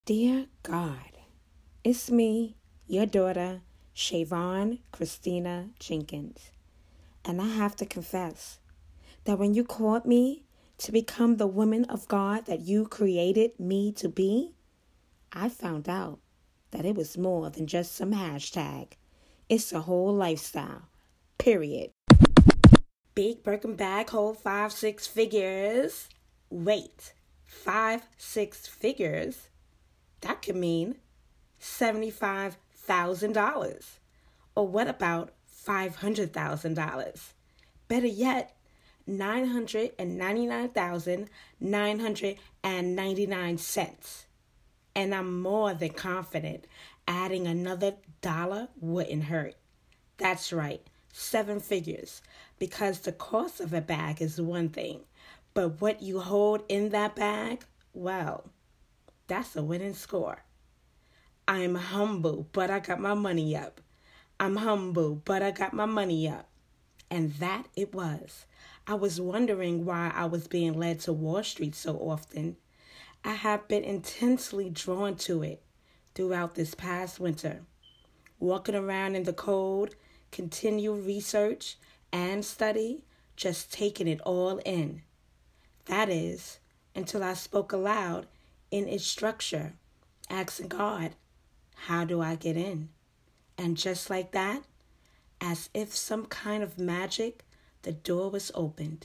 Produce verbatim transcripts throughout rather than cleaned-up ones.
Dear God, it's me, your daughter, Shavon Christina Jenkins. And I have to confess that when you called me to become the woman of God that you created me to be, I found out that it was more than just some hashtag. It's a whole lifestyle, period. Big Birkin bag, hold five, six figures. Wait, five, six figures? That could mean seventy-five thousand dollars. Or what about five hundred thousand dollars? Better yet, nine hundred ninety-nine thousand nine hundred ninety-nine cents. And I'm more than confident adding another dollar wouldn't hurt. That's right, seven figures, because the cost of a bag is one thing, but what you hold in that bag, well, that's a winning score. I'm humble, but I got my money up. I'm humble, but I got my money up. And that it was. I was wondering why I was being led to Wall Street so often. I have been intensely drawn to it throughout this past winter. Walking around in the cold, continue research and study, just taking it all in. That is, until I spoke aloud in its structure, asking God, how do I get in? And just like that, as if some kind of magic, the door was opened.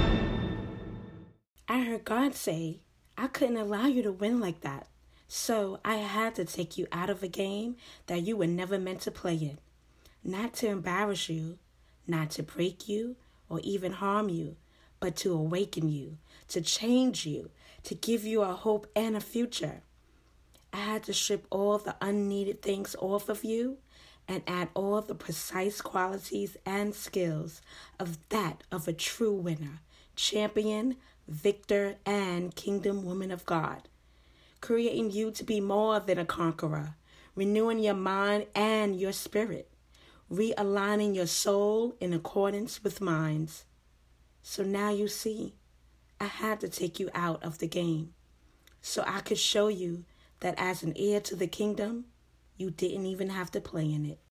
I heard God say, I couldn't allow you to win like that. So I had to take you out of a game that you were never meant to play in. Not to embarrass you, not to break you, or even harm you, but to awaken you, to change you, to give you a hope and a future. I had to strip all the unneeded things off of you and add all the precise qualities and skills of that of a true winner, champion, victor, and kingdom woman of God, creating you to be more than a conqueror, renewing your mind and your spirit, realigning your soul in accordance with mine's. So now you see, I had to take you out of the game so I could show you that as an heir to the kingdom, you didn't even have to play in it.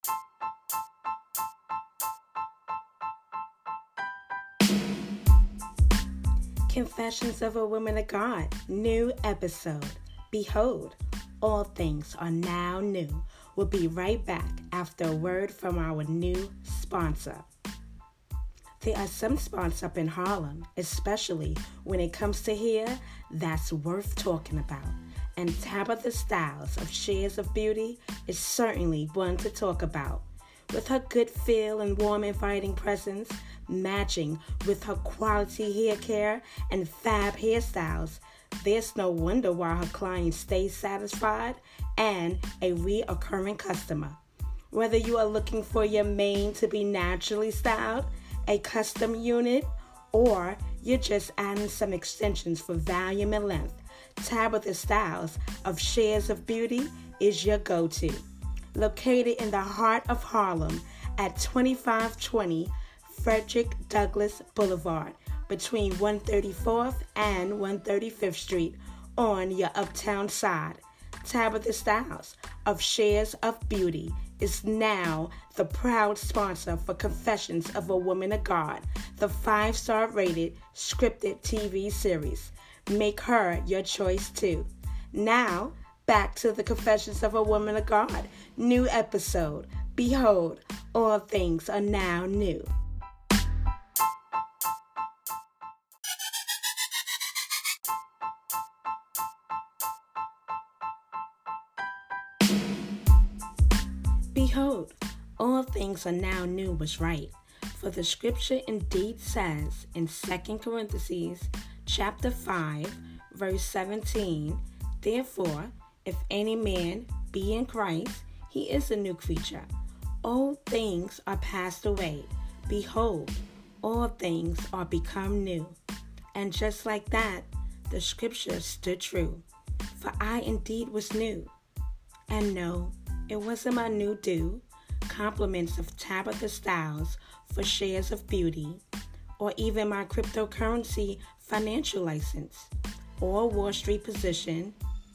Confessions of a Woman of God, new episode. Behold, all things are now new. We'll be right back after a word from our new sponsor. There are some spots up in Harlem, especially when it comes to hair, that's worth talking about. And Tabitha Styles of Shares of Beauty is certainly one to talk about. With her good feel and warm inviting presence, matching with her quality hair care and fab hairstyles, there's no wonder why her clients stay satisfied and a reoccurring customer. Whether you are looking for your mane to be naturally styled, a custom unit, or you're just adding some extensions for volume and length, Tabitha Styles of Shares of Beauty is your go-to. Located in the heart of Harlem at twenty-five twenty Frederick Douglass Boulevard between one thirty-fourth and one thirty-fifth Street on your uptown side. Tabitha Styles of Shares of Beauty is now the proud sponsor for Confessions of a Woman of God, the five-star rated scripted T V series. Make her your choice too. Now, back to the Confessions of a Woman of God, new episode. Behold, all things are now new. Behold, all things are now new was right. For the scripture indeed says in Second Corinthians chapter five, verse seventeen, therefore, if any man be in Christ, he is a new creature. Old things are passed away. Behold, all things are become new. And just like that, the scripture stood true. For I indeed was new. And no, it wasn't my new due, compliments of Tabitha Styles for Shares of Beauty, or even my cryptocurrency financial license, or Wall Street position,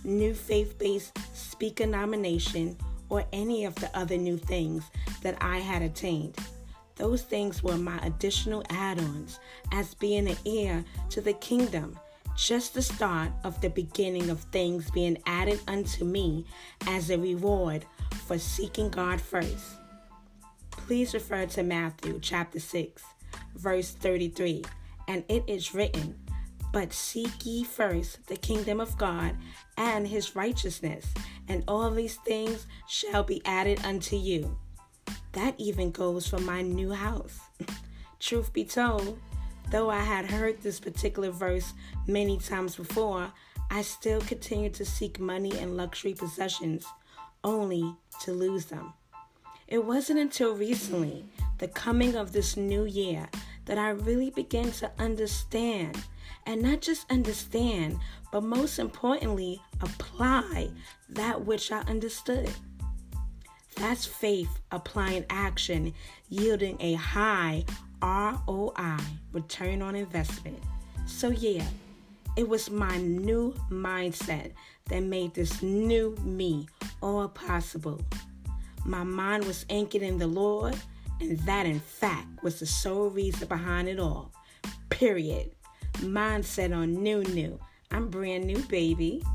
new faith-based speaker nomination, or any of the other new things that I had attained. Those things were my additional add-ons as being an heir to the kingdom, just the start of the beginning of things being added unto me as a reward for seeking God first. Please refer to Matthew chapter six, verse thirty-three, and it is written, "But seek ye first the kingdom of God and his righteousness, and all these things shall be added unto you." That even goes for my new house. Truth be told, though I had heard this particular verse many times before, I still continued to seek money and luxury possessions, only to lose them. It wasn't until recently, the coming of this new year, that I really began to understand, and not just understand, but most importantly, apply that which I understood. That's faith applying action, yielding a high R O I, return on investment. So yeah, it was my new mindset that made this new me all possible. My mind was anchored in the Lord, and that in fact was the sole reason behind it all. Period. Mindset on new new. I'm brand new, baby.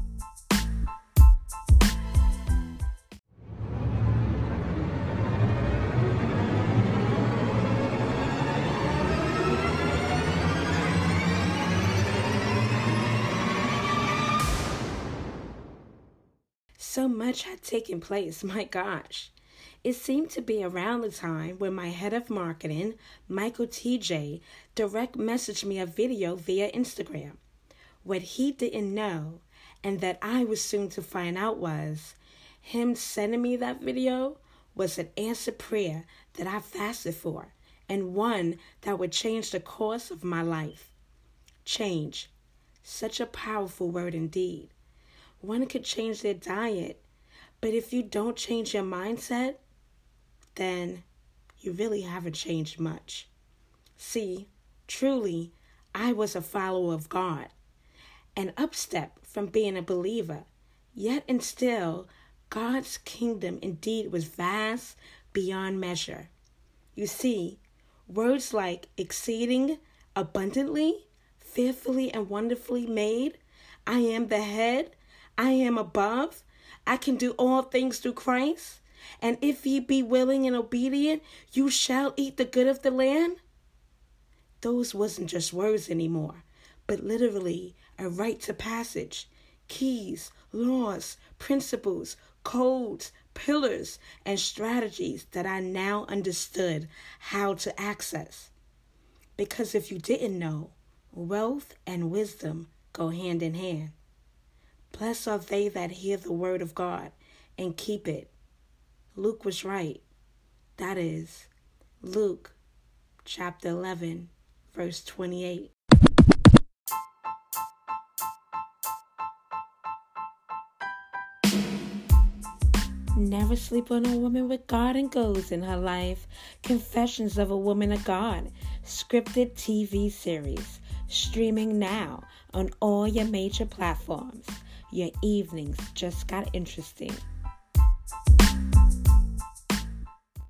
So much had taken place, my gosh. It seemed to be around the time when my head of marketing, Michael T J, direct messaged me a video via Instagram. What he didn't know, and that I was soon to find out, was him sending me that video was an answered prayer that I fasted for, and one that would change the course of my life. Change. Such a powerful word indeed. One could change their diet, but if you don't change your mindset, then you really haven't changed much. See, truly, I was a follower of God, an upstep from being a believer, yet and still, God's kingdom indeed was vast beyond measure. You see, words like exceeding abundantly, fearfully and wonderfully made, I am the head, I am above, I can do all things through Christ, and if ye be willing and obedient, you shall eat the good of the land. Those wasn't just words anymore, but literally a rite to passage, keys, laws, principles, codes, pillars, and strategies that I now understood how to access. Because if you didn't know, wealth and wisdom go hand in hand. Blessed are they that hear the word of God and keep it. Luke was right. That is, Luke chapter eleven, verse twenty-eight. Never sleep on a woman with God and goals in her life. Confessions of a Woman of God. Scripted T V series. Streaming now on all your major platforms. Your evenings just got interesting.